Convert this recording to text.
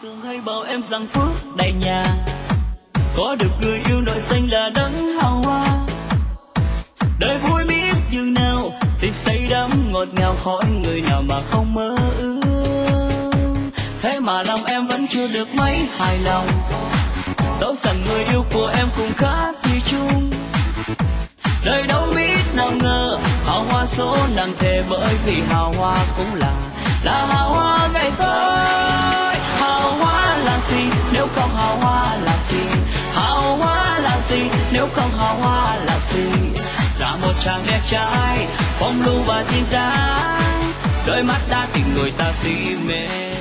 Thường hay bảo em rằng phước đầy nhà, có được người yêu nội xanh là đấng hào hoa. Đời vui biết chừng nào thì say đắm ngọt ngào, hỏi người nào mà không mơ ước. Thế mà lòng em vẫn chưa được mấy hài lòng, dẫu rằng người yêu của em cũng khá thủy chung. Đời đâu biết nào ngờ hào hoa số nặng thề, bởi vì hào hoa cũng là hào hoa ngày tới. Hào hoa là gì nếu không hào hoa là gì? Hào hoa là gì nếu không hào hoa là gì? Là một chàng đẹp trai phong lưu và duyên dáng, đôi mắt đã tìm người ta si mê.